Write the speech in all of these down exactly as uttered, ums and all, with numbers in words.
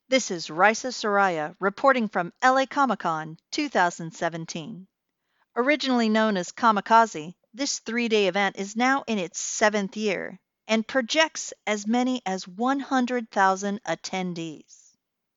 This is Raisa Soraya reporting from L A Comic-Con twenty seventeen. Originally known as Kamikaze, this three-day event is now in its seventh year and projects as many as one hundred thousand attendees.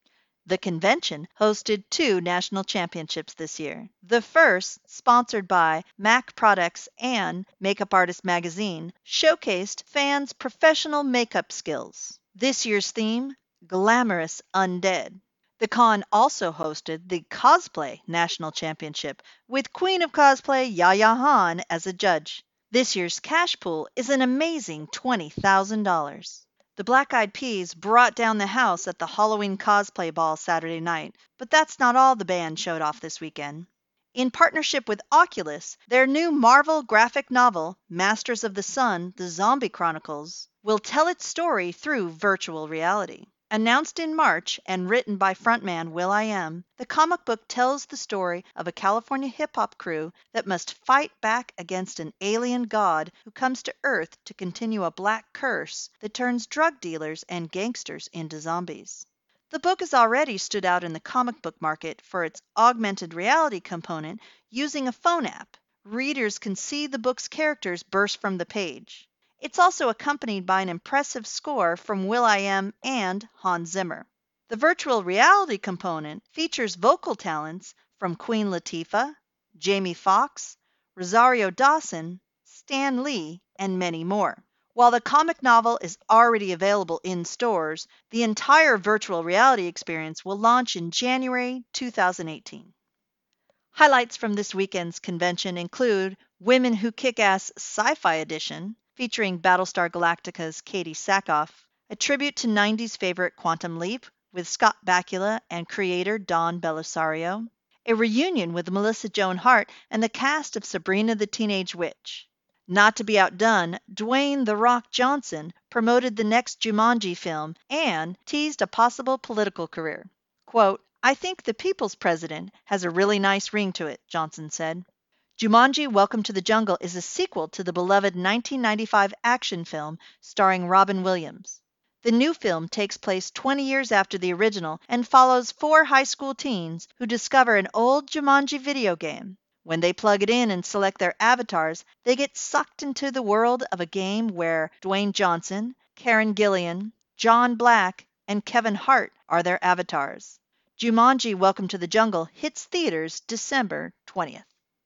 The convention hosted two national championships this year. The first, sponsored by MAC Products and Makeup Artist Magazine, showcased fans' professional makeup skills. This year's theme, Glamorous Undead. The con also hosted the Cosplay National Championship with Queen of Cosplay Yaya Han as a judge. This year's cash pool is an amazing twenty thousand dollars. The Black Eyed Peas brought down the house at the Halloween cosplay ball Saturday night, but that's not all the band showed off this weekend. In partnership with Oculus, their new Marvel graphic novel, Masters of the Sun: The Zombie Chronicles, will tell its story through virtual reality. Announced in March and written by frontman will.i.am, the comic book tells the story of a California hip-hop crew that must fight back against an alien god who comes to Earth to continue a black curse that turns drug dealers and gangsters into zombies. The book has already stood out in the comic book market for its augmented reality component using a phone app. Readers can see the book's characters burst from the page. It's also accompanied by an impressive score from will.i.am and Hans Zimmer. The virtual reality component features vocal talents from Queen Latifah, Jamie Foxx, Rosario Dawson, Stan Lee, and many more. While the comic novel is already available in stores, the entire virtual reality experience will launch in January two thousand eighteen. Highlights from this weekend's convention include Women Who Kick Ass Sci-Fi Edition, featuring Battlestar Galactica's Katie Sackhoff, a tribute to nineties favorite Quantum Leap with Scott Bakula and creator Don Belisario, a reunion with Melissa Joan Hart and the cast of Sabrina the Teenage Witch. Not to be outdone, Dwayne "The Rock" Johnson promoted the next Jumanji film and teased a possible political career. Quote, "I think the People's President has a really nice ring to it," Johnson said. Jumanji: Welcome to the Jungle is a sequel to the beloved nineteen ninety-five action film starring Robin Williams. The new film takes place twenty years after the original and follows four high school teens who discover an old Jumanji video game. When they plug it in and select their avatars, they get sucked into the world of a game where Dwayne Johnson, Karen Gillan, John Black, and Kevin Hart are their avatars. Jumanji: Welcome to the Jungle hits theaters December twentieth.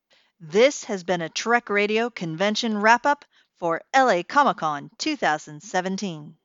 This has been a Trek Radio Convention wrap-up for L A Comic-Con twenty seventeen.